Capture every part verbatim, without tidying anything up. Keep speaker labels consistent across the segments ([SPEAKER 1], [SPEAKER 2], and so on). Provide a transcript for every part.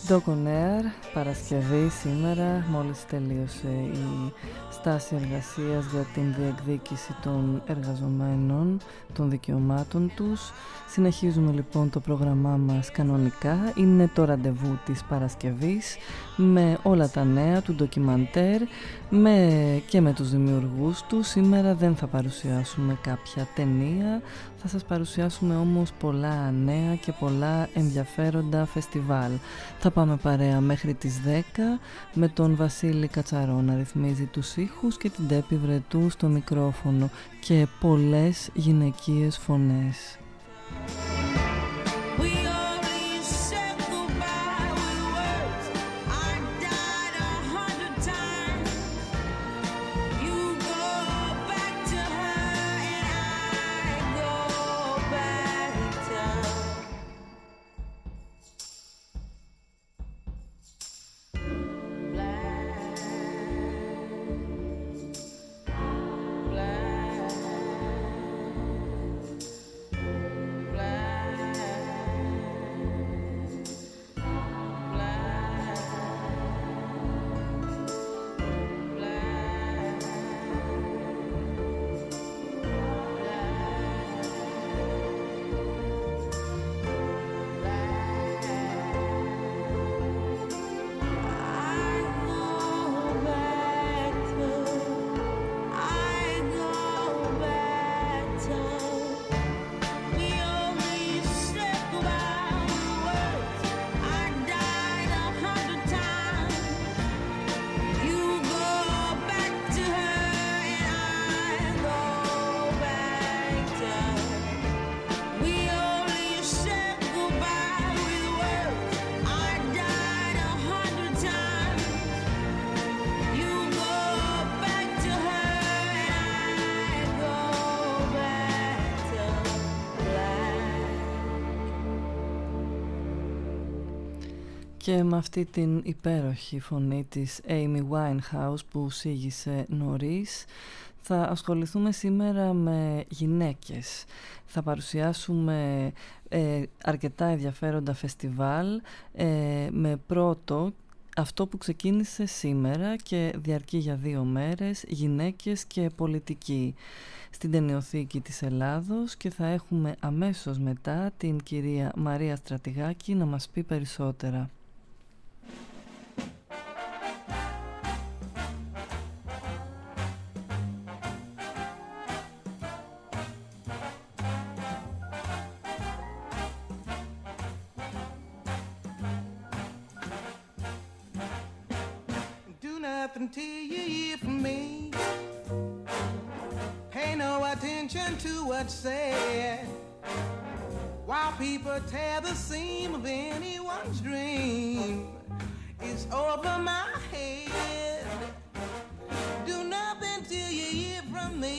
[SPEAKER 1] Doc On Air, Παρασκευή σήμερα, μόλις τελείωσε η στάση εργασίας για την διεκδίκηση των εργαζομένων, των δικαιωμάτων τους. Συνεχίζουμε λοιπόν το πρόγραμμά μας κανονικά. Είναι το ραντεβού της Παρασκευής με όλα τα νέα του ντοκιμαντέρ με, και με τους δημιουργούς του. Σήμερα δεν θα παρουσιάσουμε κάποια ταινία, θα σας παρουσιάσουμε όμως πολλά νέα και πολλά ενδιαφέροντα φεστιβάλ. Θα πάμε παρέα μέχρι τις δέκα με τον Βασίλη Κατσαρό να ρυθμίζει τους ήχους και την Τέπη Βρετού στο μικρόφωνο και πολλές γυναικείες φωνές. Και με αυτή την υπέροχη φωνή της Amy Winehouse που σήγησε νωρίς, θα ασχοληθούμε σήμερα με γυναίκες. Θα παρουσιάσουμε ε, αρκετά ενδιαφέροντα φεστιβάλ ε, με πρώτο αυτό που ξεκίνησε σήμερα και διαρκεί για δύο μέρες, γυναίκες και πολιτική, στην Ταινιοθήκη της Ελλάδος, και θα έχουμε αμέσως μετά την κυρία Μαρία Στρατηγάκη να μας πει περισσότερα.
[SPEAKER 2] Until you hear from me, pay no attention to what's said, while people tear the seam of anyone's dream is over my head. Do nothing till you hear from me,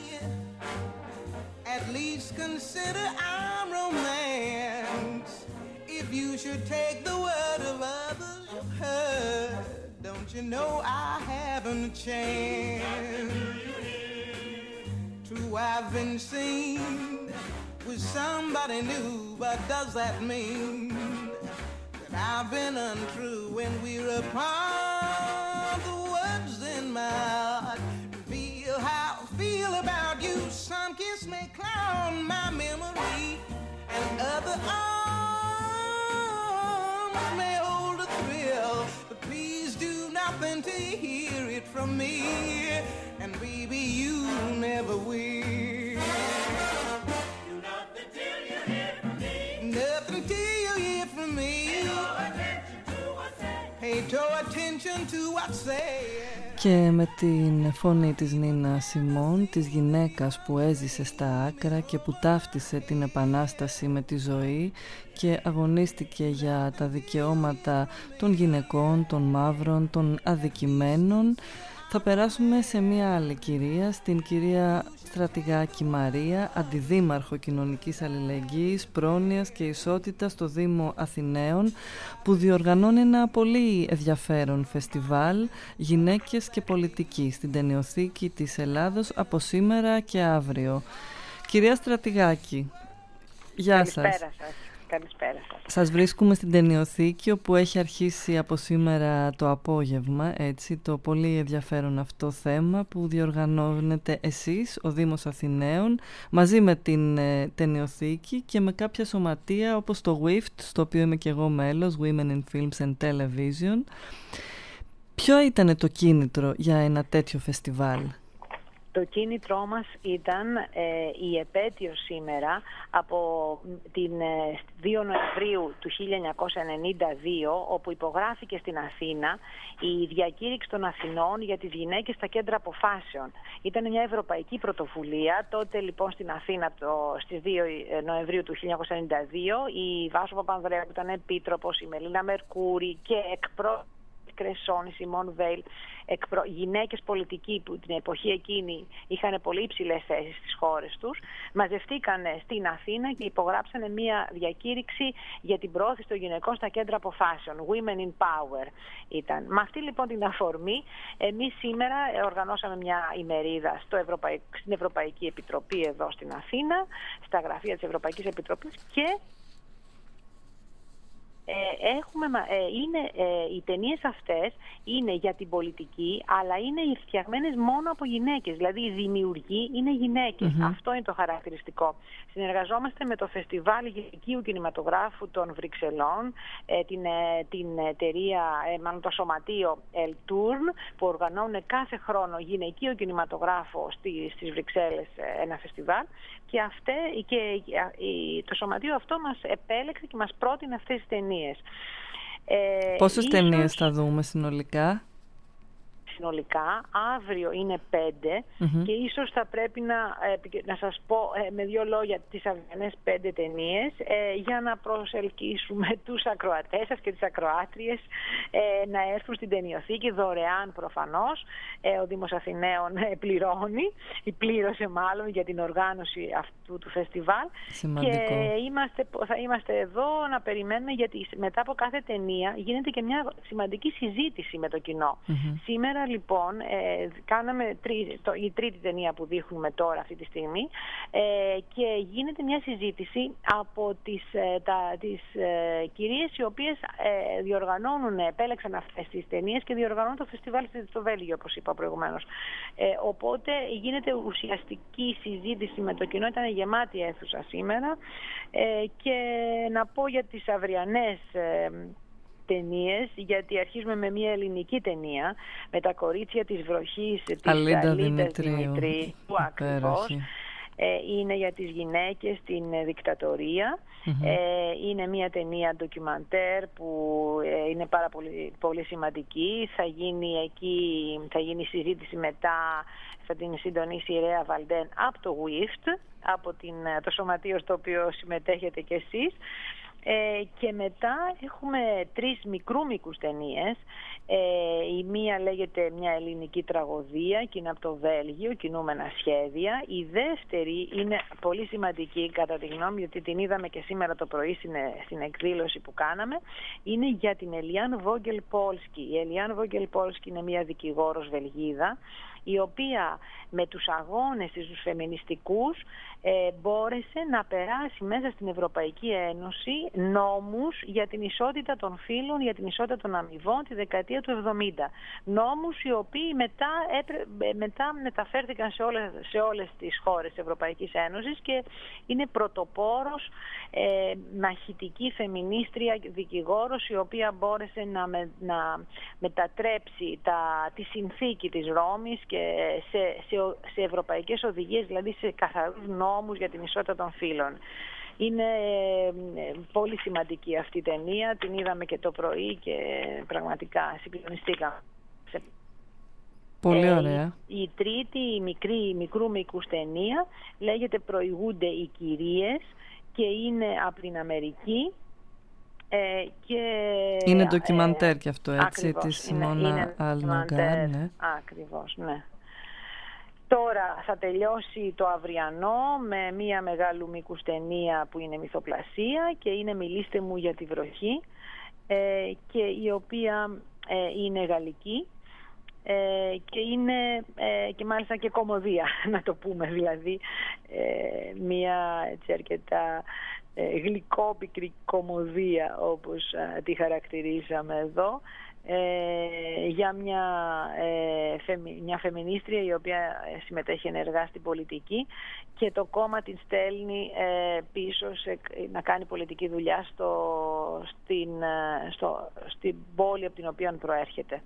[SPEAKER 2] at least consider I'm romance. If you should take the word of others you've heard, don't you know I haven't a chance? True, I've been seen with somebody new, but does that mean that I've been untrue? When we're apart, the words in my heart feel how I feel about you. Some kiss may cloud my memory, and other arms may hold a thrill, but please do nothing to hear it from me, and baby you never will. Do nothing till you hear from me. Nothing till you hear from me. Pay no attention to what's said.
[SPEAKER 1] Και με την φωνή της Νίνα Σιμών, της γυναίκας που έζησε στα άκρα και που ταύτισε την επανάσταση με τη ζωή και αγωνίστηκε για τα δικαιώματα των γυναικών, των μαύρων, των αδικημένων, θα περάσουμε σε μια άλλη κυρία, στην κυρία Στρατηγάκη Μαρία, αντιδήμαρχο κοινωνικής αλληλεγγύης, πρόνοιας και ισότητας στο Δήμο Αθηναίων, που διοργανώνει ένα πολύ ενδιαφέρον φεστιβάλ γυναίκες και πολιτική στην Ταινιοθήκη της Ελλάδος από σήμερα και αύριο. Κυρία Στρατηγάκη, γεια σας.
[SPEAKER 3] Καλησπέρα σας. Καλησπέρα σας.
[SPEAKER 1] Σας βρίσκουμε στην Ταινιοθήκη, όπου έχει αρχίσει από σήμερα το απόγευμα, έτσι, το πολύ ενδιαφέρον αυτό θέμα που διοργανώνετε εσείς, ο Δήμος Αθηναίων, μαζί με την ε, Ταινιοθήκη και με κάποια σωματεία όπως το γουίφτ, στο οποίο είμαι και εγώ μέλος, Women in Films and Television. Ποιο ήταν το κίνητρο για ένα τέτοιο φεστιβάλ?
[SPEAKER 3] Το κίνητρό μας ήταν ε, η επέτειος σήμερα από την ε, δύο Νοεμβρίου του χίλια εννιακόσια ενενήντα δύο, όπου υπογράφηκε στην Αθήνα η διακήρυξη των Αθηνών για τις γυναίκες στα κέντρα αποφάσεων. Ήταν μια ευρωπαϊκή πρωτοβουλία. Τότε λοιπόν στην Αθήνα το, στις δύο Νοεμβρίου του χίλια εννιακόσια ενενήντα δύο η Βάσο Παπανδρέου που ήταν επίτροπος, η Μελίνα Μερκούρη και εκπρόσωποι Κρεσόν, η Σιμών Βέιλ, εκπρο... γυναίκες πολιτικοί που την εποχή εκείνη είχαν πολύ υψηλές θέσεις στις χώρες τους, μαζευτήκαν στην Αθήνα και υπογράψανε μια διακήρυξη για την προώθηση των γυναικών στα κέντρα αποφάσεων. Women in Power ήταν. Με αυτή λοιπόν την αφορμή, εμείς σήμερα οργανώσαμε μια ημερίδα στο Ευρωπαϊ... στην Ευρωπαϊκή Επιτροπή εδώ στην Αθήνα, στα γραφεία της Ευρωπαϊκής Επιτροπής, και Ε, έχουμε, ε, είναι, ε, οι ταινίες αυτές είναι για την πολιτική, αλλά είναι φτιαγμένες μόνο από γυναίκες. Δηλαδή οι δημιουργοί είναι γυναίκες. Mm-hmm. Αυτό είναι το χαρακτηριστικό. Συνεργαζόμαστε με το Φεστιβάλ Γυναικείου Κινηματογράφου των Βρυξελών, ε, την, ε, την εταιρεία, ε, μάλλον το σωματείο El Turn, που οργανώνουν κάθε χρόνο γυναικείο κινηματογράφο στη, στις Βρυξέλλες, ε, ένα φεστιβάλ. Και, αυτέ, και ε, το σωματείο αυτό μας επέλεξε και μας πρότεινε αυτές τις ταινίες. Ε,
[SPEAKER 1] Πόσες
[SPEAKER 3] ίσως...
[SPEAKER 1] ταινίες θα δούμε συνολικά?
[SPEAKER 3] Συνολικά, αύριο είναι πέντε mm-hmm. και ίσως θα πρέπει να, ε, να σας πω ε, με δύο λόγια τις αυριανές πέντε ταινίες ε, για να προσελκύσουμε τους ακροατές σας και τις ακροάτριες ε, να έρθουν στην Ταινιοθήκη δωρεάν προφανώς. Ε, ο Δήμος Αθηναίων ε, πληρώνει ή πλήρωσε μάλλον για την οργάνωση αυτού του φεστιβάλ.
[SPEAKER 1] Σημαντικό.
[SPEAKER 3] Και είμαστε, θα είμαστε εδώ να περιμένουμε, γιατί μετά από κάθε ταινία γίνεται και μια σημαντική συζήτηση με το κοινό. Mm-hmm. Σήμερα λοιπόν ε, κάναμε τρί, το, η τρίτη ταινία που δείχνουμε τώρα αυτή τη στιγμή ε, και γίνεται μια συζήτηση από τις, ε, τα, τις ε, κυρίες οι οποίες ε, διοργανώνουν, επέλεξαν αυτές τις ταινίες και διοργανώνουν το φεστιβάλ στο Βέλγιο, όπως είπα προηγουμένως. Ε, οπότε γίνεται ουσιαστική συζήτηση με το κοινό. Ήταν γεμάτη αίθουσα σήμερα ε, και να πω για τις αυριανές ε, ταινίες, γιατί αρχίζουμε με μια ελληνική ταινία με τα κορίτσια της βροχής της
[SPEAKER 1] Αλίντα
[SPEAKER 3] Δημητρίου,
[SPEAKER 1] Δημητρίου.
[SPEAKER 3] Ακριβώς. Ε, είναι για τις γυναίκες στην δικτατορία. Mm-hmm. Ε, είναι μια ταινία ντοκιμαντέρ που ε, είναι πάρα πολύ, πολύ σημαντική. Θα γίνει εκεί, θα γίνει συζήτηση μετά, θα την συντονίσει η Ρέα Βαλντέν από το γουίφτ, από την, το σωματείο στο οποίο συμμετέχετε κι εσείς. Ε, και μετά έχουμε τρεις μικρούμικους ταινίες. Ε, η μία λέγεται «Μια ελληνική τραγωδία» και είναι από το Βέλγιο, «Κινούμενα σχέδια». Η δεύτερη είναι πολύ σημαντική κατά τη γνώμη, γιατί την είδαμε και σήμερα το πρωί στην, στην εκδήλωση που κάναμε. Είναι για την Ελιάν Βόγγελ Πόλσκι. Η Ελιάν Βόγγελ Πόλσκι είναι μια δικηγόρος Βελγίδα, η οποία με τους αγώνες της, τους φεμινιστικούς, ε, μπόρεσε να περάσει μέσα στην Ευρωπαϊκή Ένωση νόμους για την ισότητα των φύλων, για την ισότητα των αμοιβών τη δεκαετία του εβδομήντα. Νόμους οι οποίοι μετά, έπρε, μετά μεταφέρθηκαν σε όλες, σε όλες τις χώρες της Ευρωπαϊκής Ένωσης και είναι πρωτοπόρος, ε, μαχητική φεμινίστρια δικηγόρος, η οποία μπόρεσε να, με, να μετατρέψει τα, τη συνθήκη της Ρώμης και σε, σε, σε ευρωπαϊκές οδηγίες, δηλαδή σε καθαρούς νόμους για την ισότητα των φύλων. Είναι ε, πολύ σημαντική αυτή η ταινία, την είδαμε και το πρωί και πραγματικά συγκλονιστήκαμε.
[SPEAKER 1] Πολύ ωραία. Ε,
[SPEAKER 3] η, η τρίτη, η μικρή, η μικρού μήκους ταινία λέγεται «Προηγούνται οι κυρίες» και είναι από την Αμερική. Ε, και,
[SPEAKER 1] είναι ντοκιμαντέρ ε, και αυτό, έτσι,
[SPEAKER 3] ακριβώς,
[SPEAKER 1] της Σιμώνα Αλναγκάρ. Ναι.
[SPEAKER 3] Ακριβώς, ναι. Τώρα θα τελειώσει το αυριανό με μία μεγάλου μήκους ταινία που είναι μυθοπλασία και είναι «Μιλήστε μου για τη βροχή», ε, και η οποία ε, είναι γαλλική ε, και είναι ε, και μάλιστα και κωμωδία, να το πούμε, δηλαδή ε, μία έτσι αρκετά ε, γλυκόπικρη κωμωδία, όπως ε, τη χαρακτηρίσαμε εδώ, ε, για μια, ε, φεμι, μια φεμινίστρια η οποία συμμετέχει ενεργά στην πολιτική και το κόμμα την στέλνει ε, πίσω σε, να κάνει πολιτική δουλειά στο, στην, στο, στην πόλη από την οποία προέρχεται.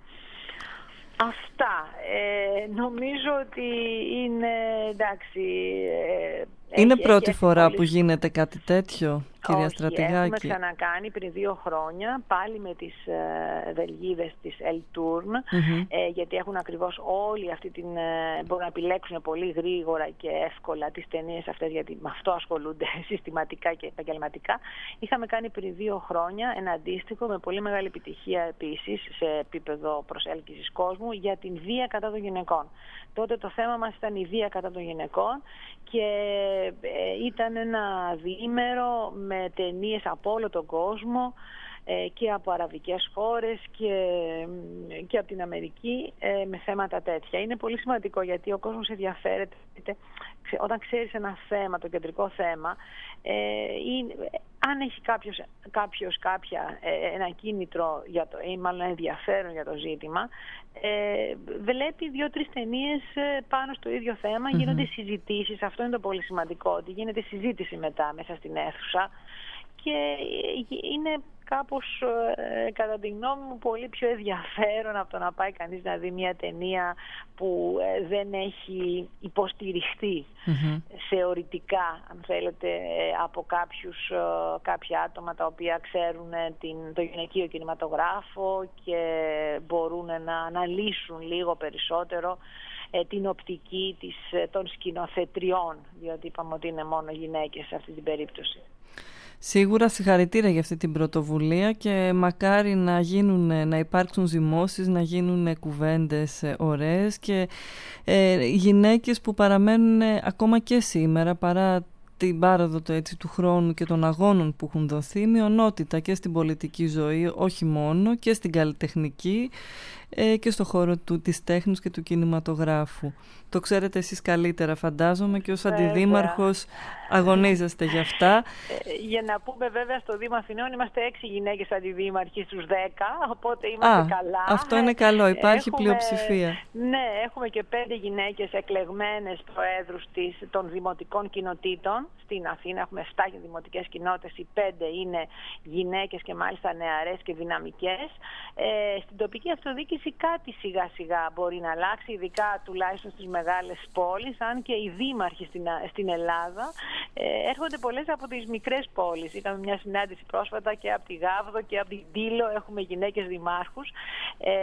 [SPEAKER 3] Αυτά. Ε, νομίζω ότι είναι εντάξει. Ε,
[SPEAKER 1] είναι
[SPEAKER 3] έχει,
[SPEAKER 1] πρώτη
[SPEAKER 3] έχει
[SPEAKER 1] φορά
[SPEAKER 3] πολύ...
[SPEAKER 1] που γίνεται κάτι τέτοιο, κυρία
[SPEAKER 3] Όχι,
[SPEAKER 1] Στρατηγάκη?
[SPEAKER 3] Έχουμε ξανακάνει πριν δύο χρόνια, πάλι με τις ε, Βελγίδες της Ελτούρν, mm-hmm. ε, γιατί έχουν ακριβώς όλη αυτή την... Ε, μπορούν να επιλέξουν πολύ γρήγορα και εύκολα τις ταινίες αυτές, γιατί με αυτό ασχολούνται συστηματικά και επαγγελματικά. Είχαμε κάνει πριν δύο χρόνια ένα αντίστοιχο με πολύ μεγάλη επιτυχία επίσης σε επίπεδο προσέλκυσης κόσμου για την βία κατά των γυναικών. Τότε το θέμα μας ήταν η βία κατά των γυναικών και ε, ήταν ένα διήμερο με ταινίες από όλο τον κόσμο ε, και από αραβικές χώρες και, και από την Αμερική ε, με θέματα τέτοια. Είναι πολύ σημαντικό γιατί ο κόσμος ενδιαφέρεται. Όταν ξέρεις ένα θέμα, το κεντρικό θέμα, ε, είναι, αν έχει κάποιος, κάποιος κάποια, ε, ένα κίνητρο για το, ή μάλλον ενδιαφέρον για το ζήτημα, ε, βλέπει δύο-τρεις ταινίες πάνω στο ίδιο θέμα, mm-hmm. γίνονται συζητήσεις. Αυτό είναι το πολύ σημαντικό, ότι γίνεται συζήτηση μετά μέσα στην αίθουσα και είναι κάπως, ε, κατά τη γνώμη μου, πολύ πιο ενδιαφέρον από το να πάει κανείς να δει μια ταινία που ε, δεν έχει υποστηριχθεί mm-hmm. θεωρητικά, αν θέλετε, ε, από κάποιους, ε, κάποια άτομα τα οποία ξέρουν ε, την, το γυναικείο κινηματογράφο και μπορούν να αναλύσουν λίγο περισσότερο ε, την οπτική της, ε, των σκηνοθετριών, διότι είπαμε ότι είναι μόνο γυναίκες σε αυτή την περίπτωση.
[SPEAKER 1] Σίγουρα συγχαρητήρια για αυτή την πρωτοβουλία και μακάρι να, γίνουν, να υπάρξουν ζυμώσεις, να γίνουν κουβέντες ωραίες και ε, γυναίκες που παραμένουν ακόμα και σήμερα, παρά την πάροδο το, έτσι, του χρόνου και των αγώνων που έχουν δοθεί, μειονότητα και στην πολιτική ζωή, όχι μόνο, και στην καλλιτεχνική ε, και στο χώρο του, της τέχνης και του κινηματογράφου. Το ξέρετε εσείς καλύτερα, φαντάζομαι, και ως αντιδήμαρχος αγωνίζεστε γι' αυτά.
[SPEAKER 3] Ε, για να πούμε, βέβαια, στο Δήμο Αθηναίων είμαστε έξι γυναίκες αντιδήμαρχοι στους δέκα, οπότε είμαστε
[SPEAKER 1] Α,
[SPEAKER 3] καλά.
[SPEAKER 1] Αυτό είναι καλό, υπάρχει
[SPEAKER 3] έχουμε,
[SPEAKER 1] πλειοψηφία.
[SPEAKER 3] Ναι, έχουμε και πέντε γυναίκες εκλεγμένες προέδρους της, των δημοτικών κοινοτήτων. Στην Αθήνα έχουμε επτά δημοτικές κοινότητες, οι πέντε είναι γυναίκες και μάλιστα νεαρές και δυναμικές. Ε, στην τοπική αυτοδιοίκηση κάτι σιγά σιγά μπορεί να αλλάξει, ειδικά τουλάχιστον στις μεγάλες πόλεις, αν και οι δήμαρχοι στην, στην Ελλάδα ε, έρχονται πολλές από τις μικρές πόλεις. Είχαμε μια συνάντηση πρόσφατα και από τη Γάβδο και από την Τήλο, έχουμε γυναίκες δημάρχους. Ε,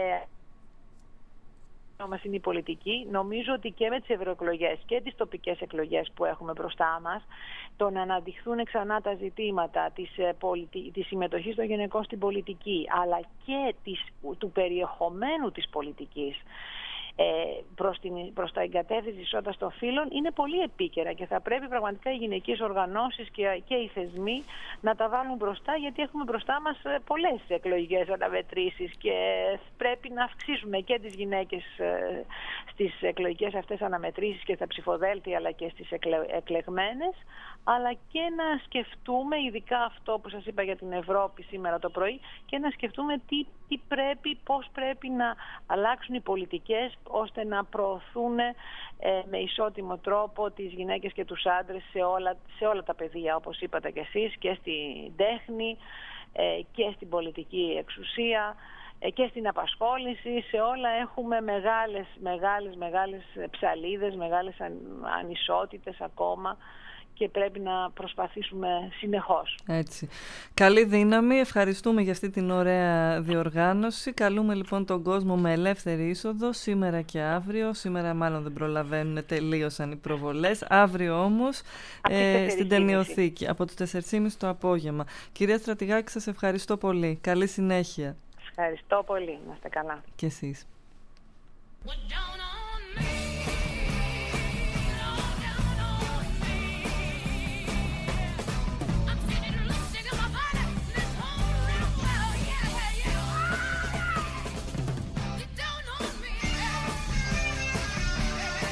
[SPEAKER 3] μας είναι η πολιτική. Νομίζω ότι και με τις ευρωεκλογές και τις τοπικές εκλογές που έχουμε μπροστά μας, το να αναδειχθούν ξανά τα ζητήματα της, της συμμετοχής των γυναικών στην πολιτική, αλλά και της, του περιεχομένου της πολιτικής, Ε, προς, την, προς τα εγκατεύθυνση ισότητας των φύλων, είναι πολύ επίκαιρα και θα πρέπει πραγματικά οι γυναικείες οργανώσεις και, και οι θεσμοί να τα βάλουν μπροστά, γιατί έχουμε μπροστά μας πολλές εκλογικές αναμετρήσεις και πρέπει να αυξήσουμε και τις γυναίκες ε, στις εκλογικές αυτές αναμετρήσεις και στα ψηφοδέλτια, αλλά και στις εκλε, εκλεγμένες, αλλά και να σκεφτούμε, ειδικά αυτό που σας είπα για την Ευρώπη σήμερα το πρωί, και να σκεφτούμε τι, τι πρέπει, πώς πρέπει να αλλάξουν οι πολιτικές ώστε να προωθούν ε, με ισότιμο τρόπο τις γυναίκες και τους άντρες σε όλα, σε όλα τα πεδία, όπως είπατε και εσείς, και στην τέχνη ε, και στην πολιτική εξουσία ε, και στην απασχόληση. Σε όλα έχουμε μεγάλες, μεγάλες, μεγάλες ψαλίδες, μεγάλες αν, ανισότητες ακόμα, και πρέπει να προσπαθήσουμε συνεχώς.
[SPEAKER 1] Έτσι. Καλή δύναμη, ευχαριστούμε για αυτή την ωραία διοργάνωση. Καλούμε λοιπόν τον κόσμο με ελεύθερη είσοδο σήμερα και αύριο. Σήμερα μάλλον δεν προλαβαίνουν, τελείωσαν οι προβολές. Αύριο όμως ε, στην Ταινιοθήκη από τις τέσσερις και μισή το απόγευμα. Κυρία Στρατηγάκη, σας ευχαριστώ πολύ. Καλή συνέχεια.
[SPEAKER 3] Ευχαριστώ πολύ. Να είστε καλά.
[SPEAKER 1] Και εσείς.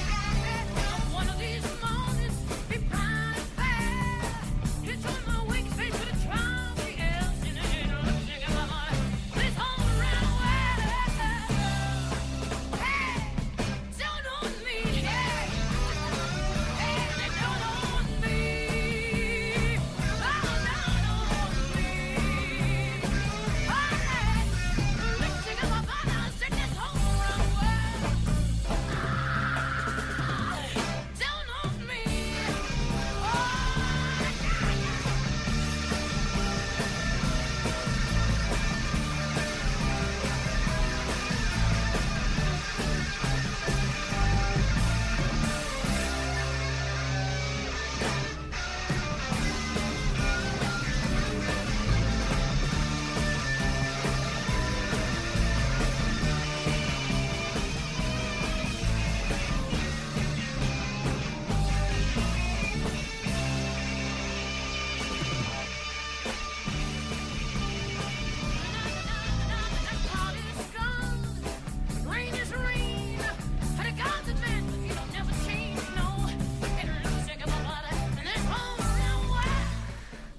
[SPEAKER 4] One of these mornings, be proud and fair. It's on my week.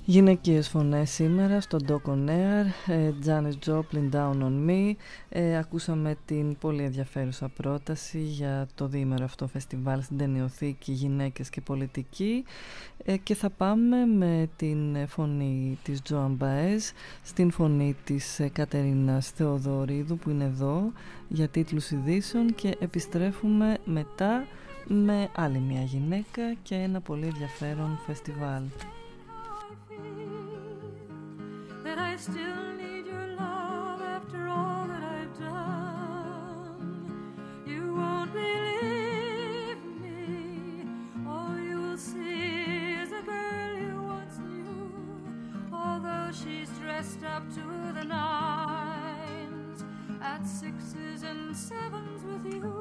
[SPEAKER 1] Γυναικείες φωνές σήμερα στο Doc On Air, Janis Joplin, Down On Me. Ε, ακούσαμε την πολύ ενδιαφέρουσα πρόταση για το διήμερο αυτό φεστιβάλ στην Ταινιοθήκη Γυναίκες και Πολιτική, ε, και θα πάμε με την φωνή της Joan Baez στην φωνή της Κατερίνας Θεοδωρίδου που είναι εδώ για τίτλους ειδήσεων, και επιστρέφουμε μετά με άλλη μια γυναίκα και ένα πολύ ενδιαφέρον φεστιβάλ.
[SPEAKER 4] That I still need your love after all that I've done. You won't believe me. All you'll see is a girl you once knew. Although she's dressed up to the nines, at sixes and sevens with you.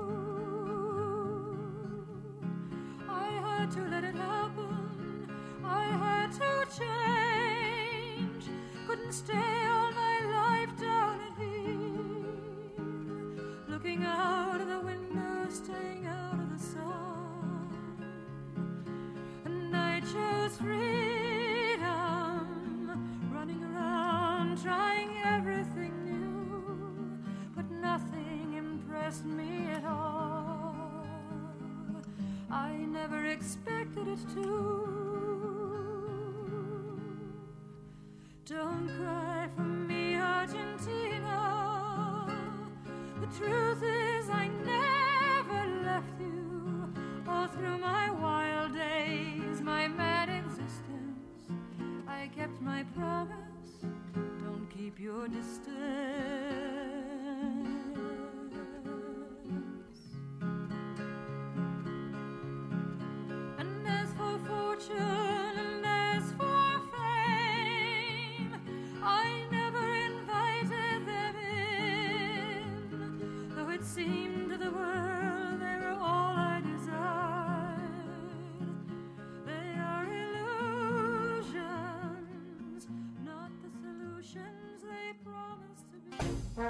[SPEAKER 4] I had to let it happen. I had to change. Couldn't stay all my life down at here, looking out of the window, staying out of the sun. And I chose freedom, running around, trying everything new, but nothing impressed me at all. I never expected it to. Don't cry for me, Argentina. The truth is I never left you. All through my wild days, my mad existence, I kept my promise. Don't keep your distance. And as for fortune and as for fame, I never invited them in, though it seemed to the world they were all I desired. They are illusions, not the solutions they promised to be.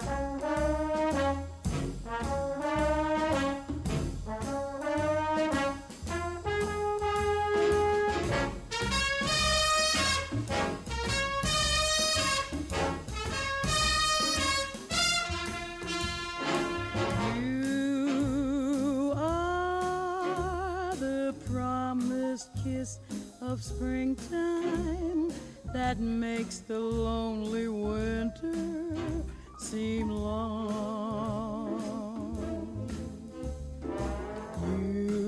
[SPEAKER 4] Of springtime that makes the lonely winter seem long. You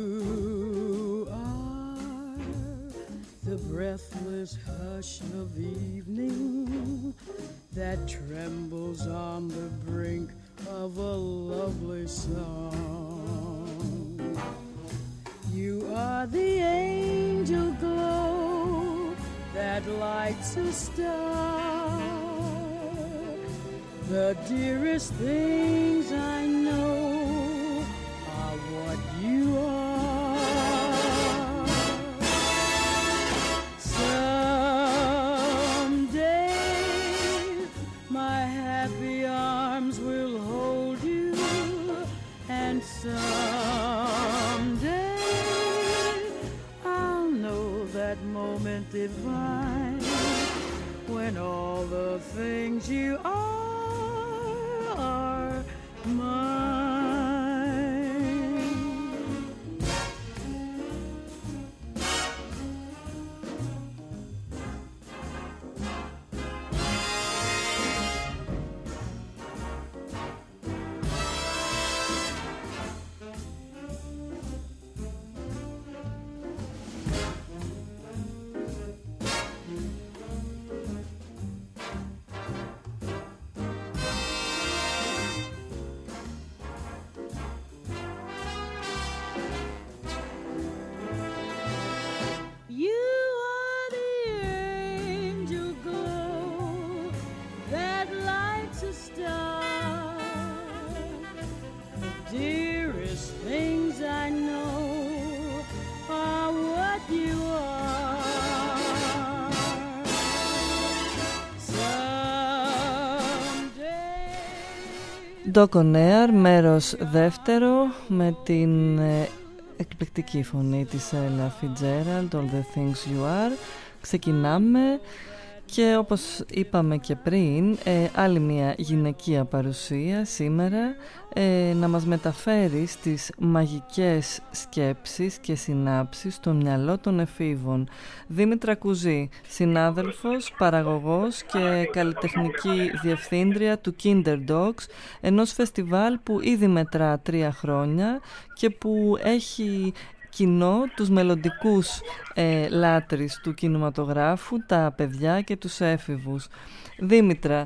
[SPEAKER 4] are the breathless hush of evening that trembles on the brink of a lovely song. You are the angel glow that lights a star. The dearest things I know are what you are. Someday my happy arms will hold you, and someday that moment divine when all the things you are are mine.
[SPEAKER 1] Doc On Air, μέρος δεύτερο, με την εκπληκτική φωνή της Ella Fitzgerald, All the Things You Are. ξεκινάμε. Και όπως είπαμε και πριν, ε, άλλη μια γυναικεία παρουσία σήμερα ε, να μας μεταφέρει στις μαγικές σκέψεις και συνάψεις στο μυαλό των εφήβων. Δήμητρα Κουζή, συνάδελφος, παραγωγός και καλλιτεχνική διευθύντρια του Kinder Dogs, ενός φεστιβάλ που ήδη μετρά τρία χρόνια και που έχει κοινό τους μελλοντικούς ε, λάτρεις του κινηματογράφου, τα παιδιά και τους έφηβους. Δήμητρα,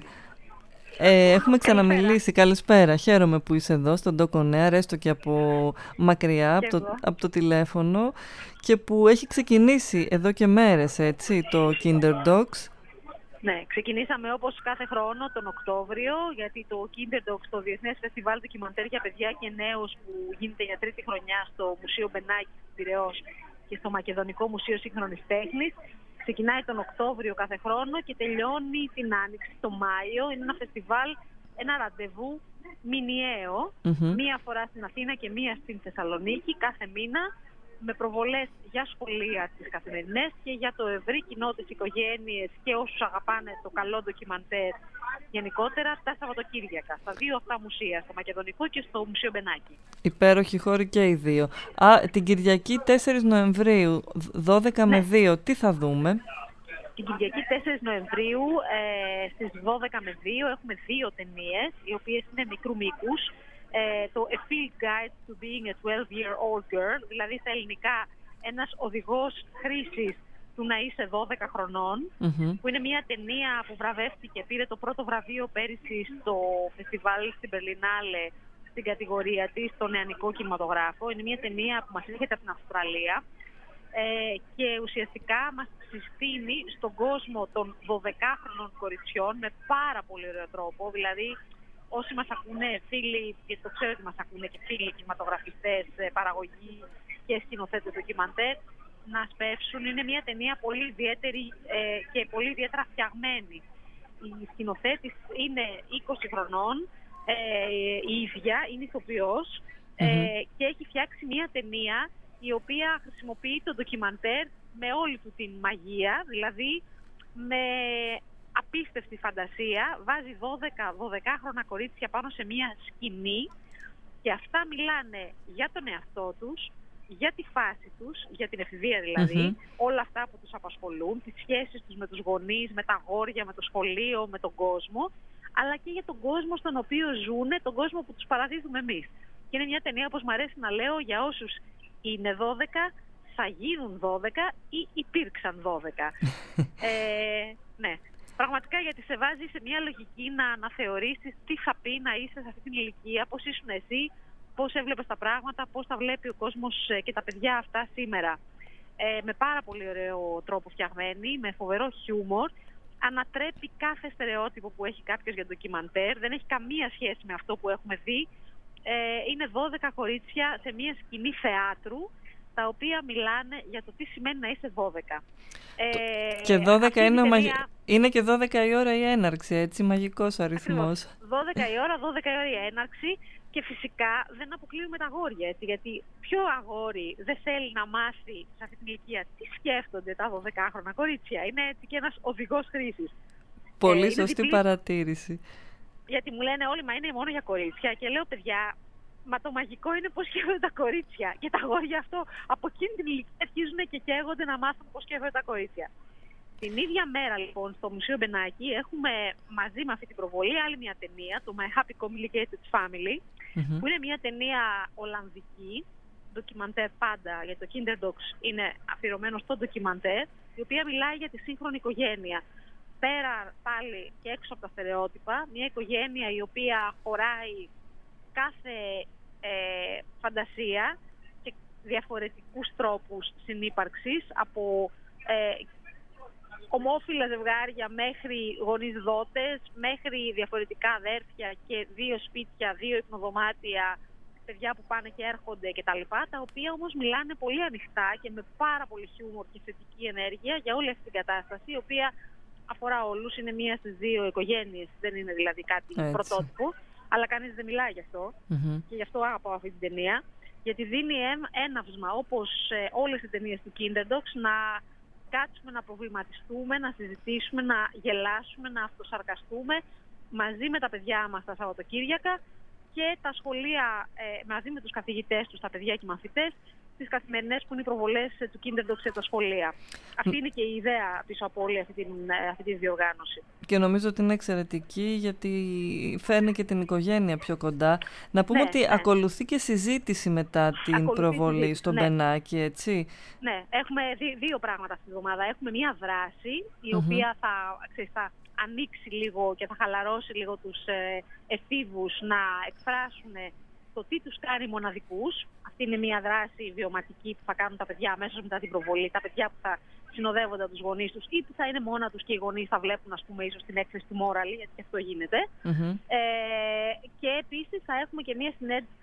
[SPEAKER 1] ε, έχουμε ξαναμιλήσει. Καλησπέρα. Χαίρομαι που είσαι εδώ στον Ντοκονέα, έστω και από μακριά, από το, από το τηλέφωνο, και που έχει ξεκινήσει εδώ και μέρες, έτσι, το Kinder Dogs.
[SPEAKER 5] Ναι, ξεκινήσαμε όπως κάθε χρόνο τον Οκτώβριο, γιατί το Kinder Dogs, το Διεθνές Φεστιβάλ Ντοκιμαντέρ για παιδιά και νέους που γίνεται για τρίτη χρονιά στο Μουσείο Μπενάκη στην Πειραιώς και στο Μακεδονικό Μουσείο Σύγχρονης Τέχνης, ξεκινάει τον Οκτώβριο κάθε χρόνο και τελειώνει την Άνοιξη, το Μάιο. Είναι ένα φεστιβάλ, ένα ραντεβού μηνιαίο, mm-hmm. μία φορά στην Αθήνα και μία στην Θεσσαλονίκη κάθε μήνα, με προβολές για σχολεία τις καθημερινές και για το ευρύ κοινό της οικογένειες και όσους αγαπάνε το καλό ντοκιμαντέρ γενικότερα τα Σαββατοκύριακα, στα δύο αυτά μουσεία, στο Μακεδονικό και στο Μουσείο Μπενάκη.
[SPEAKER 1] Υπέροχοι χώροι και οι δύο. Α, την Κυριακή τέσσερις Νοεμβρίου, δώδεκα ναι. με δύο, τι θα δούμε?
[SPEAKER 5] Την Κυριακή τέσσερις Νοεμβρίου ε, στις δώδεκα με δύο έχουμε δύο ταινίες, οι οποίες είναι μικρού μήκους. Ε, το A Field Guide to Being a twelve-year-old Girl, δηλαδή στα ελληνικά ένας οδηγός χρήσης του να είσαι δώδεκα χρονών, mm-hmm. που είναι μια ταινία που βραβεύτηκε, πήρε το πρώτο βραβείο πέρυσι στο φεστιβάλ στην Μπερλινάλε στην κατηγορία της, στο νεανικό κινηματογράφο. Είναι μια ταινία που μας έρχεται από την Αυστραλία ε, και ουσιαστικά μας συστήνει στον κόσμο των δωδεκάχρονων κοριτσιών με πάρα πολύ ωραίο τρόπο, δηλαδή όσοι μας ακούνε φίλοι, και το ξέρω ότι μας ακούνε και φίλοι κινηματογραφιστές, παραγωγοί και σκηνοθέτες ντοκιμαντέρ, να σπεύσουν. Είναι μια ταινία πολύ ιδιαίτερη ε, και πολύ ιδιαίτερα φτιαγμένη. Η σκηνοθέτης είναι είκοσι χρονών, ε, η ίδια είναι ηθοποιός ε, mm-hmm. και έχει φτιάξει μια ταινία η οποία χρησιμοποιεί το ντοκιμαντέρ με όλη του την μαγεία, δηλαδή με απίστευτη φαντασία, βάζει δώδεκα δωδεκάχρονα κορίτσια πάνω σε μια σκηνή και αυτά μιλάνε για τον εαυτό τους, για τη φάση τους, για την εφηβεία δηλαδή, mm-hmm. όλα αυτά που τους απασχολούν, τις σχέσεις τους με τους γονείς, με τα αγόρια, με το σχολείο, με τον κόσμο, αλλά και για τον κόσμο στον οποίο ζουν, τον κόσμο που τους παραδίδουμε εμείς. Και είναι μια ταινία, όπως μου αρέσει να λέω, για όσους είναι δώδεκα, θα γίνουν δώδεκα ή υπήρξαν δώδεκα. ε, ναι. Πραγματικά, γιατί σε βάζει σε μια λογική να αναθεωρήσεις τι θα πει να είσαι σε αυτή την ηλικία, πώς ήσουν εσύ, πώς έβλεπες τα πράγματα, πώς τα βλέπει ο κόσμος και τα παιδιά αυτά σήμερα. Ε, με πάρα πολύ ωραίο τρόπο φτιαγμένη, με φοβερό χιούμορ, ανατρέπει κάθε στερεότυπο που έχει κάποιος για ντοκιμαντέρ, δεν έχει καμία σχέση με αυτό που έχουμε δει. Ε, είναι δώδεκα κορίτσια σε μια σκηνή θεάτρου, τα οποία μιλάνε για το τι σημαίνει να είσαι δώδεκα. Ε,
[SPEAKER 1] και δώδεκα είναι,
[SPEAKER 5] ταινία...
[SPEAKER 1] μαγ... είναι και δώδεκα η ώρα η έναρξη, έτσι, μαγικός αριθμός.
[SPEAKER 5] δώδεκα η ώρα, δώδεκα η ώρα η έναρξη και φυσικά δεν αποκλείουμε τα αγόρια, έτσι, γιατί ποιο αγόρι δεν θέλει να μάθει σε αυτή την ηλικία τι σκέφτονται τα δωδεκάχρονα κορίτσια. Είναι έτσι και ένας οδηγός χρήσης.
[SPEAKER 1] Πολύ
[SPEAKER 5] ε,
[SPEAKER 1] σωστή διπλή... παρατήρηση.
[SPEAKER 5] Γιατί μου λένε όλοι, μα είναι μόνο για κορίτσια και λέω, παιδιά, μα το μαγικό είναι πώς σκέφτονται τα κορίτσια. Και τα αγόρια αυτό από εκείνη την ηλικία αρχίζουν και καίγονται να μάθουν πώς σκέφτονται τα κορίτσια. Την ίδια μέρα λοιπόν στο Μουσείο Μπενάκη έχουμε μαζί με αυτή την προβολή άλλη μια ταινία, το My Happy Complicated Family, mm-hmm. που είναι μια ταινία ολλανδική, ντοκιμαντέρ πάντα, γιατί το Kinder Dogs είναι αφιερωμένο στο ντοκιμαντέρ, η οποία μιλάει για τη σύγχρονη οικογένεια. Πέρα πάλι και έξω από τα στερεότυπα, μια οικογένεια η οποία χωράει κάθε ε, φαντασία και διαφορετικούς τρόπους συνύπαρξης, από ε, ομόφυλα ζευγάρια μέχρι γονείς δότες, μέχρι διαφορετικά αδέρφια και δύο σπίτια, δύο υπνοδωμάτια, παιδιά που πάνε και έρχονται κτλ. Τα, τα οποία όμως μιλάνε πολύ ανοιχτά και με πάρα πολύ χιούμορ και θετική ενέργεια για όλη αυτή την κατάσταση, η οποία αφορά όλους, είναι μία στις δύο οικογένειες, δεν είναι δηλαδή κάτι έτσι πρωτότυπο, αλλά κανείς δεν μιλάει γι' αυτό mm-hmm. και γι' αυτό αγαπάω αυτή την ταινία, γιατί δίνει έναυσμα, όπως ε, όλες οι ταινίες του Kinder Dogs, να κάτσουμε να προβληματιστούμε, να συζητήσουμε, να γελάσουμε, να αυτοσαρκαστούμε μαζί με τα παιδιά μας τα Σαββατοκύριακα και τα σχολεία ε, μαζί με τους καθηγητές τους, τα παιδιά και οι μαθητές, τις καθημερινές που είναι οι προβολές του Kinderdocs σε τα σχολεία. Αυτή είναι και η ιδέα πίσω από όλη αυτή τη αυτή τη διοργάνωση.
[SPEAKER 1] Και νομίζω ότι είναι εξαιρετική γιατί φέρνει και την οικογένεια πιο κοντά. Να πούμε ναι, ότι ναι. ακολουθεί και συζήτηση μετά την ακολουθεί προβολή συζήτηση, στο ναι. Μπενάκι, έτσι.
[SPEAKER 5] Ναι, έχουμε δύ, δύο πράγματα αυτή τη εβδομάδα. Έχουμε μία δράση η mm-hmm. οποία θα, ξέρεις, θα ανοίξει λίγο και θα χαλαρώσει λίγο τους ε, εφήβους να εκφράσουν το τι τους κάνει μοναδικούς. Αυτή είναι μια δράση βιωματική που θα κάνουν τα παιδιά αμέσως μετά την προβολή. Τα παιδιά που θα συνοδεύονται από τους γονείς τους ή που θα είναι μόνα τους και οι γονείς θα βλέπουν, ας πούμε, ίσως την έκθεση του Μόραλη, γιατί και αυτό γίνεται. Mm-hmm. Ε, και επίσης θα έχουμε και μια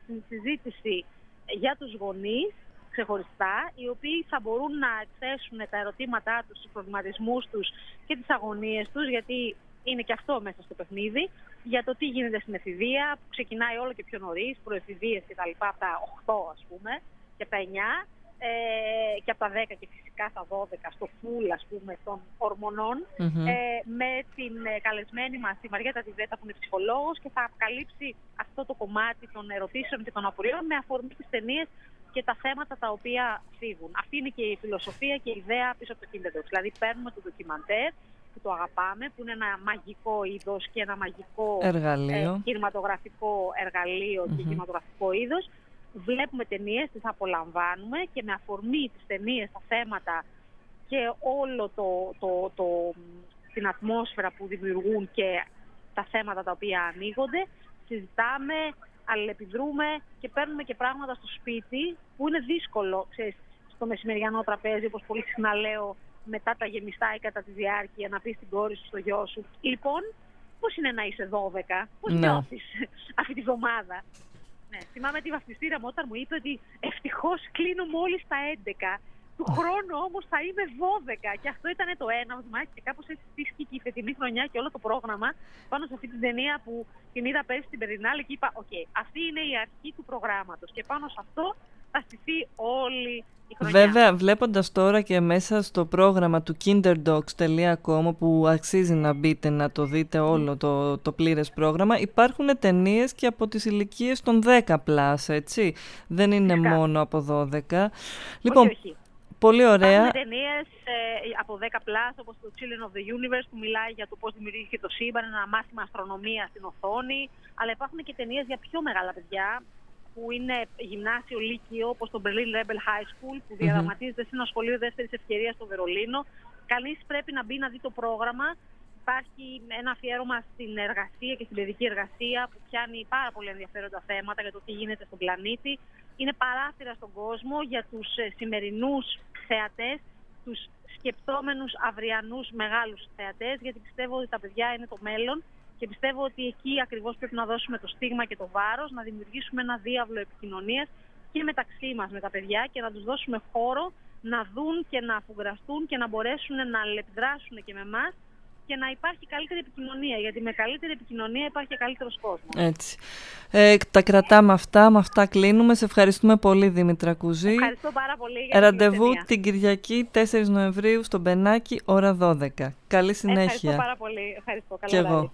[SPEAKER 5] συζήτηση για τους γονείς ξεχωριστά, οι οποίοι θα μπορούν να εκθέσουν τα ερωτήματά τους, τους προβληματισμούς τους και τις αγωνίες τους, γιατί είναι και αυτό μέσα στο παιχνίδι, για το τι γίνεται στην εφηβεία, που ξεκινάει όλο και πιο νωρίς, προεφηβείες και τα λοιπά, από τα οκτώ ας πούμε, και από τα εννιά, ε, και από τα δέκα και φυσικά στα δώδεκα, στο φουλ ας πούμε των ορμονών, mm-hmm. ε, με την ε, καλεσμένη μας τη Μαριέτα Τιβέτα που είναι ψυχολόγος και θα αποκαλύψει αυτό το κομμάτι των ερωτήσεων και των απορριών με αφορμή τις ταινίες και τα θέματα τα οποία φύγουν. Αυτή είναι και η φιλοσοφία και η ιδέα πίσω από το Kinderdocs. Δηλαδή παίρνουμε το ντοκιμαντέρ που το αγαπάμε, που είναι ένα μαγικό είδος και ένα μαγικό εργαλείο. Ε, κινηματογραφικό εργαλείο mm-hmm. και κινηματογραφικό είδος. Βλέπουμε ταινίες, τις απολαμβάνουμε και με αφορμή τις ταινίες, τα θέματα και όλο το, το, το, την ατμόσφαιρα που δημιουργούν και τα θέματα τα οποία ανοίγονται, συζητάμε, αλληλεπιδρούμε και παίρνουμε και πράγματα στο σπίτι που είναι δύσκολο, ξέρεις, στο μεσημεριανό τραπέζι, όπως πολύ συχνά λέω, μετά τα γεμιστά ή κατά τη διάρκεια, να πεις στην κόρη σου, στο γιο σου. Λοιπόν, πώς είναι να είσαι δώδεκα, πώς νιώθεις αυτή τη βδομάδα. Ναι, θυμάμαι τη βαφτιστήρα μου όταν μου είπε ότι ευτυχώς κλείνω μόλις τα έντεκα. Του χρόνου όμως θα είμαι δώδεκα. Και αυτό ήταν το ένα. Και κάπως έτσι στήθηκε και η φετινή χρονιά και όλο το πρόγραμμα πάνω σε αυτή την ταινία που την είδα πέρυσι στην Περινάλη και είπα: Οκ, okay, αυτή είναι η αρχή του προγράμματος. Και πάνω σε αυτό θα στηθεί όλη η χρονιά.
[SPEAKER 1] Βέβαια, βλέποντας τώρα και μέσα στο πρόγραμμα του kinderdocs τελεία com, που αξίζει να μπείτε να το δείτε όλο το, το πλήρες πρόγραμμα, υπάρχουν ταινίες και από τις ηλικίες των δέκα πλας, έτσι. Δεν είναι Φυσικά. μόνο από δώδεκα. Λοιπόν,
[SPEAKER 5] όχι, όχι.
[SPEAKER 1] Πολύ ωραία.
[SPEAKER 5] Υπάρχουν ταινίες ε, από δέκα πλας, όπως το Children of the Universe, που μιλάει για το πώς δημιουργήθηκε το σύμπαν, ένα μάθημα αστρονομίας στην οθόνη. Αλλά υπάρχουν και ταινίες για πιο μεγάλα παιδιά, που είναι γυμνάσιο λύκειο, όπως το Berlin Rebel High School, που διαδραματίζεται mm-hmm. σε ένα σχολείο δεύτερης ευκαιρίας στο Βερολίνο. Κανείς πρέπει να μπει να δει το πρόγραμμα. Υπάρχει ένα αφιέρωμα στην εργασία και στην παιδική εργασία, που πιάνει πάρα πολύ ενδιαφέροντα θέματα για το τι γίνεται στον πλανήτη. Είναι παράθυρα στον κόσμο για τους σημερινούς θεατές, τους σκεπτόμενους αυριανούς μεγάλους θεατές, γιατί πιστεύω ότι τα παιδιά είναι το μέλλον και πιστεύω ότι εκεί ακριβώς πρέπει να δώσουμε το στίγμα και το βάρος, να δημιουργήσουμε ένα διάβλο επικοινωνίας και μεταξύ μας με τα παιδιά και να τους δώσουμε χώρο να δουν και να αφουγκραστούν και να μπορέσουν να αλληλεπιδράσουν και με εμάς και να υπάρχει καλύτερη επικοινωνία, γιατί με καλύτερη επικοινωνία υπάρχει και καλύτερος κόσμος.
[SPEAKER 1] Έτσι. Ε, τα κρατάμε αυτά, με αυτά κλείνουμε. Σε ευχαριστούμε πολύ, Δήμητρα Κουζή.
[SPEAKER 5] Ευχαριστώ πάρα πολύ για
[SPEAKER 1] Ραντεβού την, την Κυριακή τέσσερις Νοεμβρίου στο Μπενάκι, ώρα δώδεκα. Καλή συνέχεια.
[SPEAKER 5] Ευχαριστώ πάρα πολύ. Ευχαριστώ. Καλό
[SPEAKER 1] και εγώ.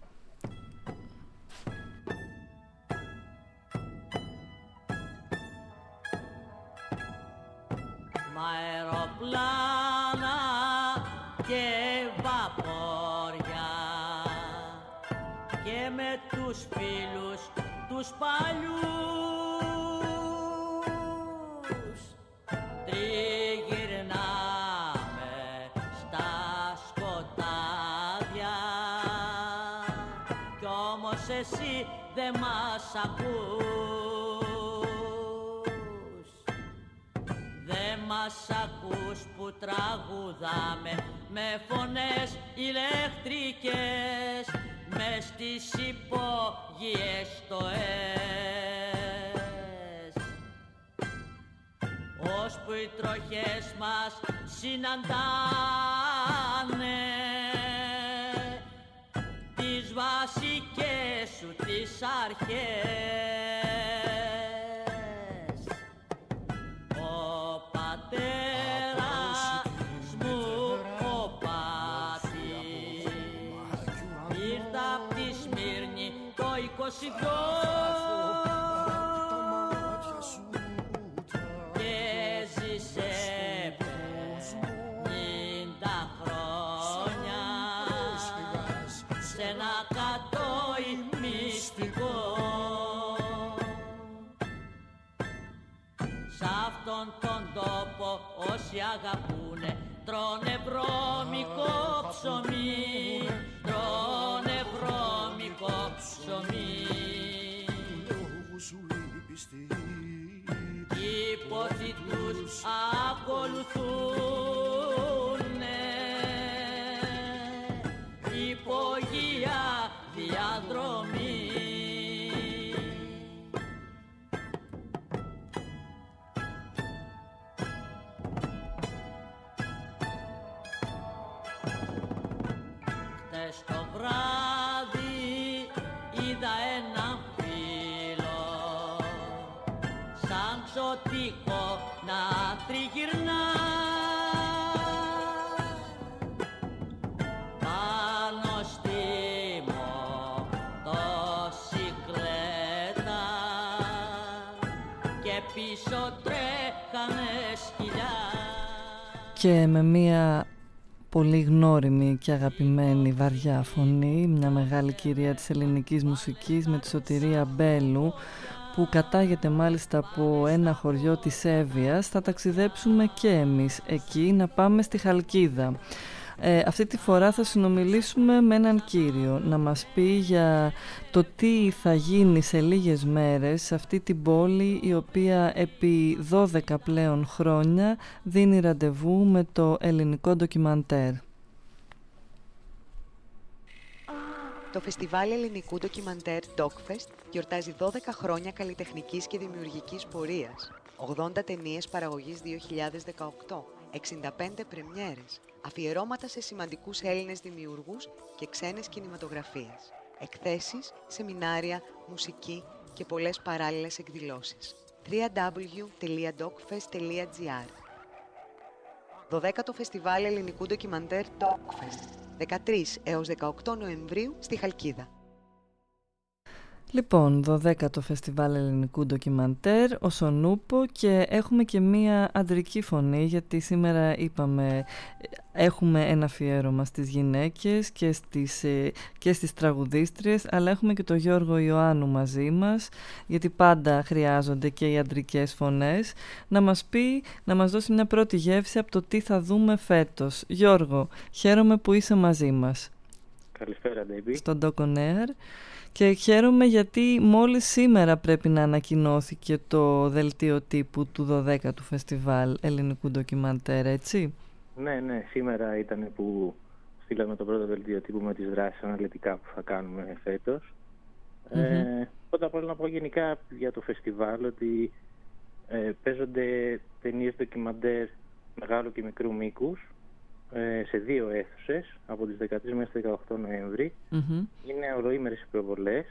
[SPEAKER 6] Αεροπλάνα και βαπόρια και με τους φίλους τους παλιούς τριγυρνάμε στα σκοτάδια κι όμως εσύ δεν μας ακούς, δεν μας ακούς που τραγουδάμε με φωνές ηλεκτρικές μες στις υπόγειες στοές, ώσπου οι τροχές μας συναντάνε τις βασικές σου τις αρχές. Ο πατέρας μου δώσει δυο και ζήσε πενήντα χρόνια σε ένα κατόι μυστικό. Σ' αυτόν τον τόπο όσοι αγαπούνε τρώνε βρώμικο ψωμί, τρώνε βρώμικο ψωμί. Οι πόθοι τους ακολουθούνε υπογεία διαδρομή. Χτες το βράδυ είδα ένα φίλο σαν ξωτικό να τριγυρνά πάνω στη μοτοσικλέτα και πίσω τρέχανε σκυλιά.
[SPEAKER 1] Και με μία πολύ γνώριμη και αγαπημένη βαριά φωνή, μια μεγάλη κυρία της ελληνικής μουσικής με τη Σωτηρία Μπέλου, που κατάγεται μάλιστα από ένα χωριό της Εύβοιας. Θα ταξιδέψουμε και εμείς εκεί, να πάμε στη Χαλκίδα. Ε, αυτή τη φορά θα συνομιλήσουμε με έναν κύριο να μας πει για το τι θα γίνει σε λίγες μέρες σε αυτή την πόλη, η οποία επί δώδεκα πλέον χρόνια δίνει ραντεβού με το ελληνικό ντοκιμαντέρ.
[SPEAKER 7] Το Φεστιβάλ Ελληνικού Ντοκιμαντέρ DocFest γιορτάζει δώδεκα χρόνια καλλιτεχνικής και δημιουργικής πορείας, ογδόντα ταινίες παραγωγής δύο χιλιάδες δεκαοκτώ, εξήντα πέντε πρεμιέρες, αφιερώματα σε σημαντικούς Έλληνες δημιουργούς και ξένες κινηματογραφίες, εκθέσεις, σεμινάρια, μουσική και πολλές παράλληλες εκδηλώσεις. double-u double-u double-u τελεία docfest τελεία gr δωδέκατο Φεστιβάλ Ελληνικού Ντοκιμαντέρ DocFest, δεκατρείς έως δεκαοκτώ Νοεμβρίου στη Χαλκίδα.
[SPEAKER 1] Λοιπόν, δωδέκατο Φεστιβάλ Ελληνικού Ντοκιμαντέρ, ο Σονούπο, και έχουμε και μία αντρική φωνή, γιατί σήμερα είπαμε έχουμε ένα αφιέρωμα στις γυναίκες και στις, και στις τραγουδίστριες, αλλά έχουμε και τον Γιώργο Ιωάννου μαζί μας, γιατί πάντα χρειάζονται και οι αντρικές φωνές, να μας πει, να μας δώσει μια πρώτη γεύση από το τι θα δούμε φέτος. Γιώργο, χαίρομαι που είσαι μαζί μας.
[SPEAKER 8] Καλησπέρα, Ντέιμπι.
[SPEAKER 1] Στον Doc On Air. Και χαίρομαι γιατί μόλις σήμερα πρέπει να ανακοινώθηκε το δελτίο τύπου του δωδέκατου Φεστιβάλ Ελληνικού Ντοκιμαντέρ, έτσι.
[SPEAKER 8] Ναι, ναι, σήμερα ήταν που στείλαμε το πρώτο δελτίο τύπου με τις δράσεις αναλυτικά που θα κάνουμε φέτος. Mm-hmm. Ε, πρώτα απ' όλα να πω γενικά για το φεστιβάλ ότι ε, παίζονται ταινίες ντοκιμαντέρ μεγάλου και μικρού μήκους σε δύο αίθουσες από τις δεκατρείς μέχρι δεκαοκτώ Νοέμβρη. Mm-hmm. Είναι ολοήμερες οι προβολές.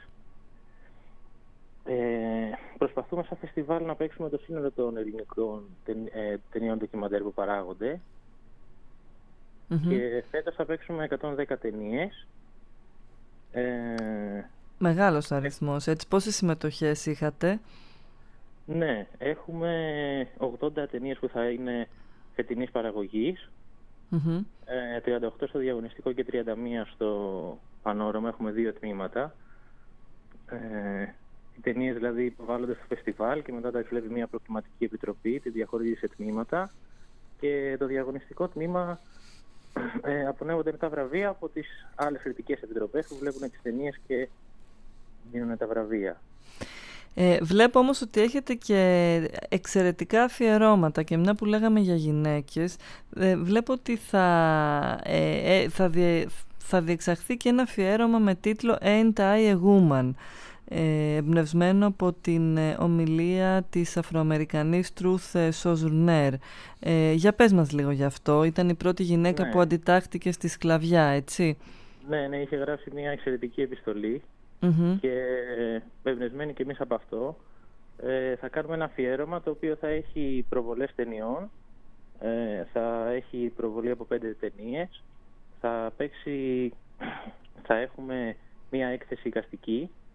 [SPEAKER 8] Ε, προσπαθούμε σαν φεστιβάλ να παίξουμε το σύνολο των ελληνικών ε, ταινιών ντοκιμαντέρ που παράγονται. Mm-hmm. Και φέτος θα παίξουμε εκατόν δέκα ταινίες. Ε,
[SPEAKER 1] Μεγάλος αριθμός, έτσι. Πόσες συμμετοχές είχατε?
[SPEAKER 8] Ναι, έχουμε ογδόντα ταινίες που θα είναι φετινής παραγωγής. Mm-hmm. ε, τριάντα οκτώ στο διαγωνιστικό και τριάντα μία στο πανόραμα. Έχουμε δύο τμήματα. Ε, οι ταινίες δηλαδή υποβάλλονται στο φεστιβάλ και μετά τα εξβλέπει μια προκληματική επιτροπή, τη διαχωρίζει σε τμήματα, και το διαγωνιστικό τμήμα ε, απονέμονται μετά βραβεία από τις άλλες κριτικές επιτροπές που βλέπουν τις ταινίες και δίνουν τα βραβεία.
[SPEAKER 1] Ε, βλέπω όμως ότι έχετε και εξαιρετικά αφιερώματα, και μια που λέγαμε για γυναίκες, ε, βλέπω ότι θα, ε, ε, θα, διε, θα διεξαχθεί και ένα αφιέρωμα με τίτλο Ain't I a Woman, ε, εμπνευσμένο από την ε, ομιλία της Αφροαμερικανής Truth Sojourner. Ε, για πες μας λίγο γι' αυτό. Ήταν η πρώτη γυναίκα, ναι, που αντιτάχθηκε στη σκλαβιά, έτσι.
[SPEAKER 8] Ναι, ναι, είχε γράψει μια εξαιρετική επιστολή. Mm-hmm. Και εμπνευσμένοι και εμείς από αυτό, ε, θα κάνουμε ένα αφιέρωμα το οποίο θα έχει προβολές ταινιών, ε, θα έχει προβολή από πέντε ταινίες, θα παίξει, θα έχουμε μία έκθεση εικαστική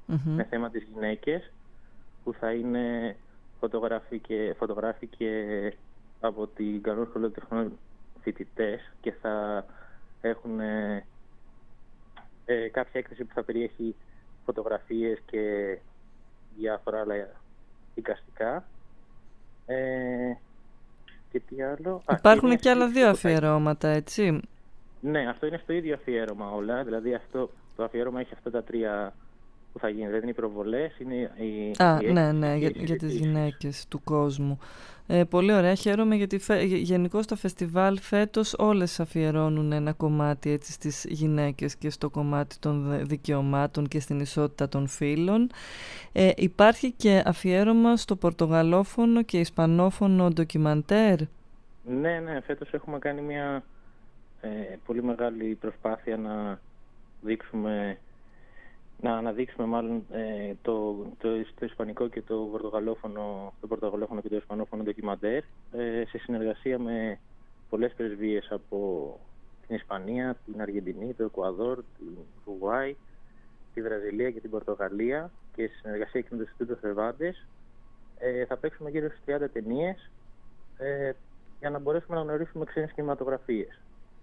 [SPEAKER 8] mm-hmm. με θέμα τις γυναίκες, που θα είναι φωτογράφοι και, φωτογράφοι και από την Κανονική Σχολή Τεχνών φοιτητές, και θα έχουν ε, ε, κάποια έκθεση που θα περιέχει φωτογραφίες και διάφορα άλλα εικαστικά. Ε, και τι άλλο...
[SPEAKER 1] Υπάρχουν
[SPEAKER 8] Α,
[SPEAKER 1] και άλλα δύο αφιερώματα, έτσι.
[SPEAKER 8] Ναι, αυτό είναι στο ίδιο αφιέρωμα όλα. Δηλαδή αυτό, το αφιέρωμα έχει αυτά τα τρία που θα γίνει. Δηλαδή είναι οι προβολές, είναι η...
[SPEAKER 1] Α,
[SPEAKER 8] η
[SPEAKER 1] ναι, ναι, για, για τις γυναίκες του κόσμου. Ε, πολύ ωραία, χαίρομαι γιατί φε, γενικώς τα φεστιβάλ φέτος όλες αφιερώνουν ένα κομμάτι έτσι στις γυναίκες και στο κομμάτι των δικαιωμάτων και στην ισότητα των φύλων. Ε, υπάρχει και αφιέρωμα στο πορτογαλόφωνο και ισπανόφωνο ντοκιμαντέρ.
[SPEAKER 8] Ναι, ναι, φέτος έχουμε κάνει μια ε, πολύ μεγάλη προσπάθεια να δείξουμε, να αναδείξουμε μάλλον ε, το, το, το ισπανικό και το πορτογαλόφωνο, το πορτογαλόφωνο και το ισπανόφωνο ντοκιμαντέρ ε, σε συνεργασία με πολλές πρεσβείες από την Ισπανία, την Αργεντινή, το Εκουαδόρ, την Ουρουγουάη, τη Βραζιλία και την Πορτογαλία, και σε συνεργασία και με το Ινστιτούτο Cervantes ε, θα παίξουμε γύρω στις τριάντα ταινίες ε, για να μπορέσουμε να γνωρίσουμε ξένες κινηματογραφίες.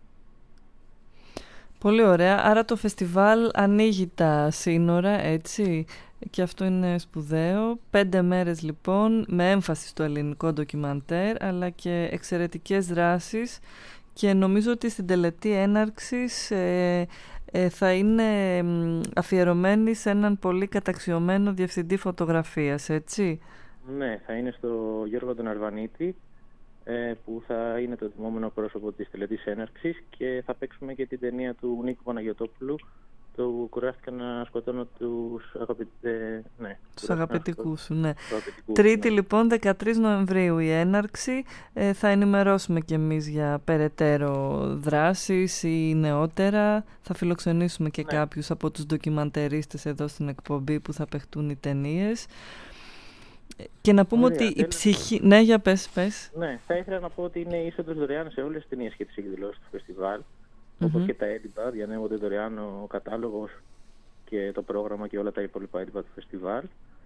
[SPEAKER 1] Πολύ ωραία. Άρα το φεστιβάλ ανοίγει τα σύνορα, έτσι, και αυτό είναι σπουδαίο. Πέντε μέρες λοιπόν, με έμφαση στο ελληνικό ντοκιμαντέρ, αλλά και εξαιρετικές δράσεις, και νομίζω ότι στην τελετή έναρξης ε, ε, θα είναι αφιερωμένη σε έναν πολύ καταξιωμένο διευθυντή φωτογραφίας, έτσι.
[SPEAKER 8] Ναι, θα είναι στο Γιώργο τον Αρβανίτη, που θα είναι το τιμόμενο πρόσωπο της τελετής έναρξης, και θα παίξουμε και την ταινία του Νίκου Παναγιωτόπουλου, το «Κουράστηκα να σκοτώνω τους, αγαπη... ε, ναι,
[SPEAKER 1] τους αγαπητικούς σου». Ναι.
[SPEAKER 8] Αγαπητικούς,
[SPEAKER 1] Τρίτη
[SPEAKER 8] ναι.
[SPEAKER 1] Λοιπόν, δεκατρείς Νοεμβρίου η έναρξη. Ε, θα ενημερώσουμε κι εμείς για περαιτέρω δράσεις ή νεότερα. Θα φιλοξενήσουμε και ναι. κάποιους από τους ντοκιμαντερίστες εδώ στην εκπομπή που θα παιχτούν οι ταινίες. Και να πούμε Ωραία, ότι η ψυχή... Ναι, για πες, πες.
[SPEAKER 8] Ναι, θα ήθελα να πω ότι είναι είσοδος δωρεάν σε όλες τις ταινίες και τις εκδηλώσεις του φεστιβάλ. Mm-hmm. Όπως και τα έντυπα, διανέμονται δωρεάν ο κατάλογος και το πρόγραμμα και όλα τα υπόλοιπα έντυπα του φεστιβάλ.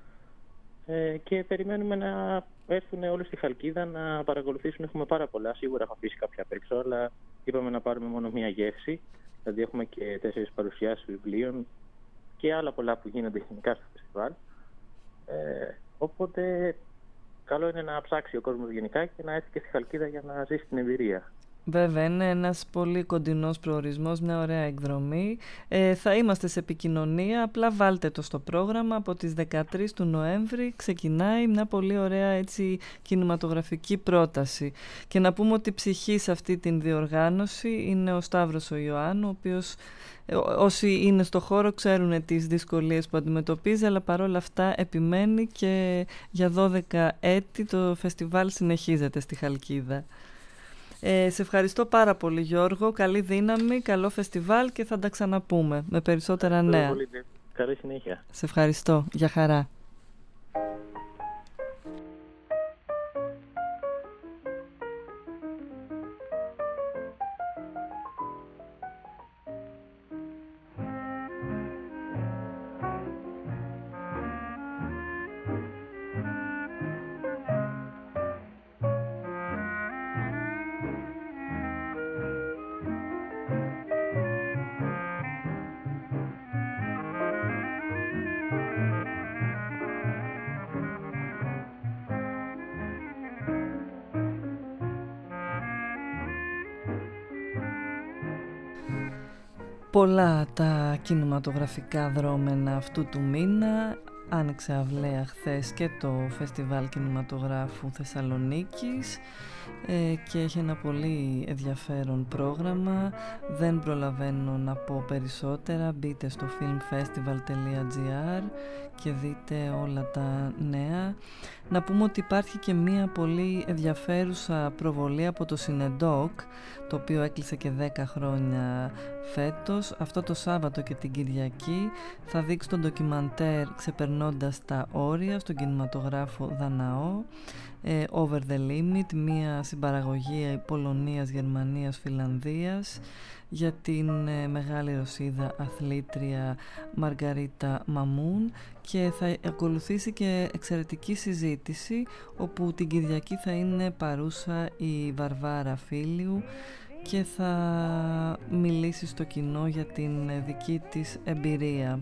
[SPEAKER 8] Ε, και περιμένουμε να έρθουν όλοι στη Χαλκίδα να παρακολουθήσουν. Έχουμε πάρα πολλά, σίγουρα έχω αφήσει κάποια απ' έξω, αλλά είπαμε να πάρουμε μόνο μία γεύση. Δηλαδή έχουμε και τέσσερις παρουσιάσεις βιβλίων και άλλα πολλά που γίνονται γενικά στο φεστιβάλ. Ε, Οπότε, καλό είναι να ψάξει ο κόσμος γενικά και να έρθει και στη Χαλκίδα για να ζήσει την εμπειρία.
[SPEAKER 1] Βέβαια, είναι ένας πολύ κοντινός προορισμός, μια ωραία εκδρομή. Ε, θα είμαστε σε επικοινωνία, απλά βάλτε το στο πρόγραμμα. Από τις δεκατρείς του Νοέμβρη ξεκινάει μια πολύ ωραία έτσι, κινηματογραφική πρόταση. Και να πούμε ότι ψυχή σε αυτή την διοργάνωση είναι ο Σταύρος ο Ιωάννου, ο οποίος... Όσοι είναι στο χώρο ξέρουν τις δυσκολίες που αντιμετωπίζει, αλλά παρόλα αυτά επιμένει, και για δώδεκα έτη το φεστιβάλ συνεχίζεται στη Χαλκίδα. Ε, σε ευχαριστώ πάρα πολύ, Γιώργο. Καλή δύναμη, καλό φεστιβάλ, και θα τα ξαναπούμε με περισσότερα νέα.
[SPEAKER 8] Πολύ. Καλή συνέχεια.
[SPEAKER 1] Σε ευχαριστώ. Για χαρά. Πολλά τα κινηματογραφικά δρόμενα αυτού του μήνα. Άνοιξε αυλαία χθες και το Φεστιβάλ Κινηματογράφου Θεσσαλονίκης ε, και έχει ένα πολύ ενδιαφέρον πρόγραμμα. Δεν προλαβαίνω να πω περισσότερα. Μπείτε στο filmfestival τελεία gr και δείτε όλα τα νέα. Να πούμε ότι υπάρχει και μία πολύ ενδιαφέρουσα προβολή από το Συνεντόκ, το οποίο έκλεισε και δέκα χρόνια φέτος. Αυτό το Σάββατο και την Κυριακή θα δείξει το ντοκιμαντέρ «Ξεπερνώντας ξεπερνώντας τα όρια στον κινηματογράφο Δαναό, ε, Over the Limit, μια συμπαραγωγή Πολωνίας, Γερμανίας, Φιλανδίας, για την ε, μεγάλη Ρωσίδα αθλήτρια Μαργαρίτα Μαμούν, και θα ακολουθήσει και εξαιρετική συζήτηση όπου την Κυριακή θα είναι παρούσα η Βαρβάρα Φίλιου και θα μιλήσει στο κοινό για την δική της εμπειρία.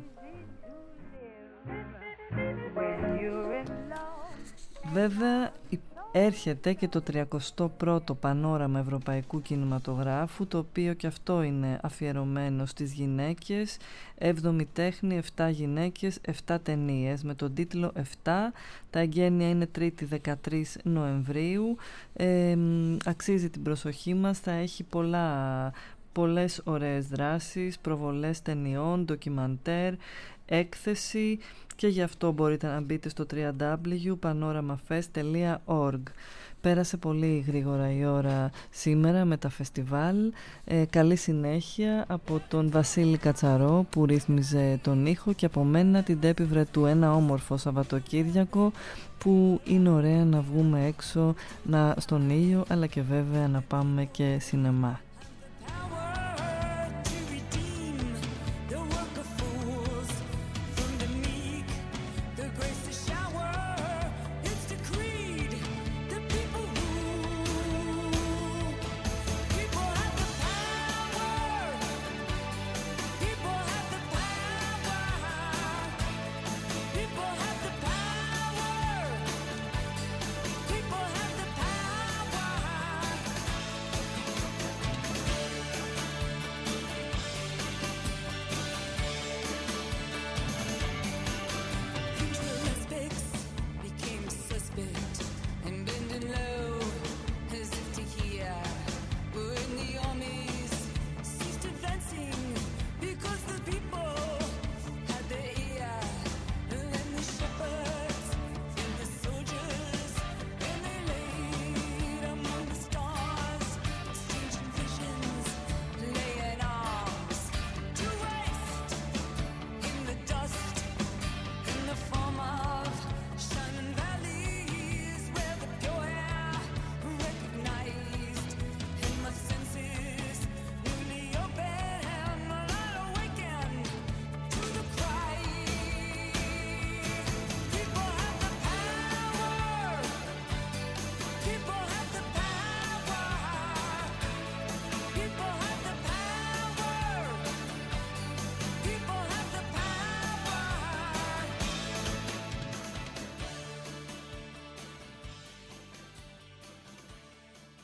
[SPEAKER 1] Βέβαια έρχεται και το τριακοστό πρώτο πανόραμα ευρωπαϊκού κινηματογράφου, το οποίο και αυτό είναι αφιερωμένο στις γυναίκες. Έβδομη τέχνη, εφτά γυναίκες, εφτά ταινίες, με τον τίτλο εφτά. Τα εγγένεια είναι Τρίτη δεκατρείς Νοεμβρίου. Ε, αξίζει την προσοχή μας, θα έχει πολλά, πολλές ωραίες δράσεις, προβολές ταινιών, ντοκιμαντέρ, έκθεση, και γι' αυτό μπορείτε να μπείτε στο double-u double-u double-u τελεία panoramafest τελεία org. Πέρασε πολύ γρήγορα η ώρα σήμερα με τα φεστιβάλ. Ε, καλή συνέχεια από τον Βασίλη Κατσαρό που ρύθμιζε τον ήχο, και από μένα την Τέπη Βρετού. Ένα όμορφο Σαββατοκύριακο που είναι ωραία να βγούμε έξω να, στον ήλιο, αλλά και βέβαια να πάμε και σινεμά.